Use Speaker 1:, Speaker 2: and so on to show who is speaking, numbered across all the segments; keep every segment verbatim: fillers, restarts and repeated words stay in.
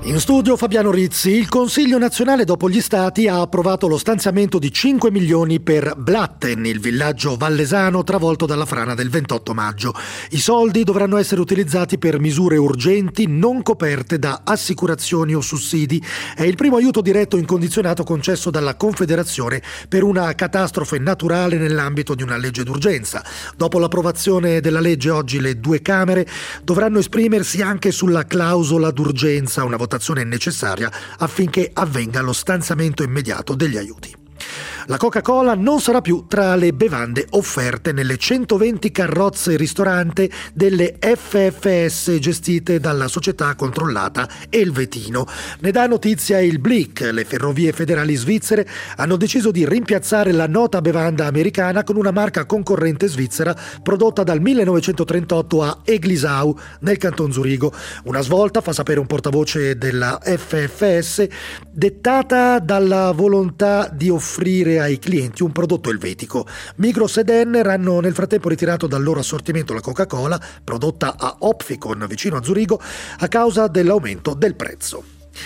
Speaker 1: In studio Fabiano Rizzi. Il Consiglio nazionale dopo gli stati ha approvato lo stanziamento di cinque milioni per Blatten, il villaggio vallesano travolto dalla frana del ventotto maggio. I soldi dovranno essere utilizzati per misure urgenti non coperte da assicurazioni o sussidi. È il primo aiuto diretto incondizionato concesso dalla Confederazione per una catastrofe naturale nell'ambito di una legge d'urgenza. Dopo l'approvazione della legge oggi le due Camere dovranno esprimersi anche sulla clausola d'urgenza, una votazione necessaria affinché avvenga lo stanziamento immediato degli aiuti. La Coca-Cola non sarà più tra le bevande offerte nelle centoventi carrozze ristorante delle F F S gestite dalla società controllata Elvetino. Ne dà notizia il Blick. Le ferrovie federali svizzere hanno deciso di rimpiazzare la nota bevanda americana con una marca concorrente svizzera prodotta dal millenovecentotrentotto a Eglisau nel canton Zurigo. Una svolta, fa sapere un portavoce della F F S, dettata dalla volontà di offrire ai clienti un prodotto elvetico. Migros ed Enner hanno nel frattempo ritirato dal loro assortimento la Coca-Cola, prodotta a Opfikon vicino a Zurigo, a causa dell'aumento del prezzo.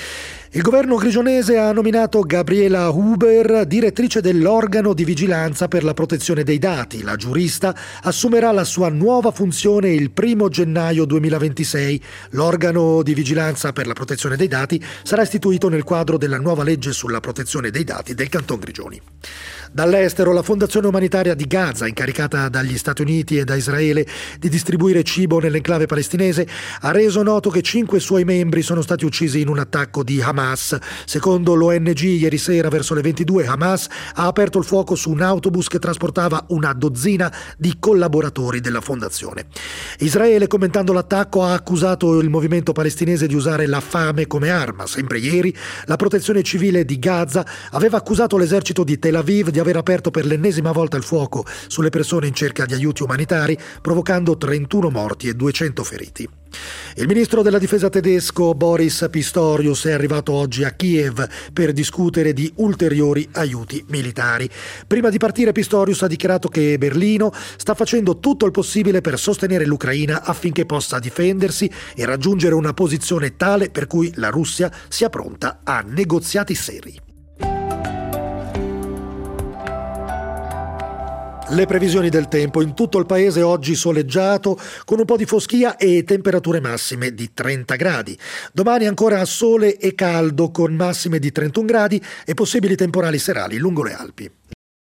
Speaker 1: Il governo grigionese ha nominato Gabriela Huber direttrice dell'organo di vigilanza per la protezione dei dati. La giurista assumerà la sua nuova funzione il primo gennaio duemilaventisei. L'organo di vigilanza per la protezione dei dati sarà istituito nel quadro della nuova legge sulla protezione dei dati del Canton Grigioni. Dall'estero, la Fondazione Umanitaria di Gaza, incaricata dagli Stati Uniti e da Israele di distribuire cibo nell'enclave palestinese, ha reso noto che cinque suoi membri sono stati uccisi in un attacco di Hamas. Secondo l'O N G, ieri sera verso le ventidue, Hamas ha aperto il fuoco su un autobus che trasportava una dozzina di collaboratori della fondazione. Israele, commentando l'attacco, ha accusato il movimento palestinese di usare la fame come arma. Sempre ieri, la Protezione Civile di Gaza aveva accusato l'esercito di Tel Aviv di aver aperto per l'ennesima volta il fuoco sulle persone in cerca di aiuti umanitari, provocando trentuno morti e duecento feriti. Il ministro della difesa tedesco Boris Pistorius è arrivato oggi a Kiev per discutere di ulteriori aiuti militari. Prima di partire, Pistorius ha dichiarato che Berlino sta facendo tutto il possibile per sostenere l'Ucraina affinché possa difendersi e raggiungere una posizione tale per cui la Russia sia pronta a negoziati seri. Le previsioni del tempo: in tutto il paese oggi soleggiato con un po' di foschia e temperature massime di trenta gradi. Domani ancora sole e caldo con massime di trentuno gradi e possibili temporali serali lungo le Alpi.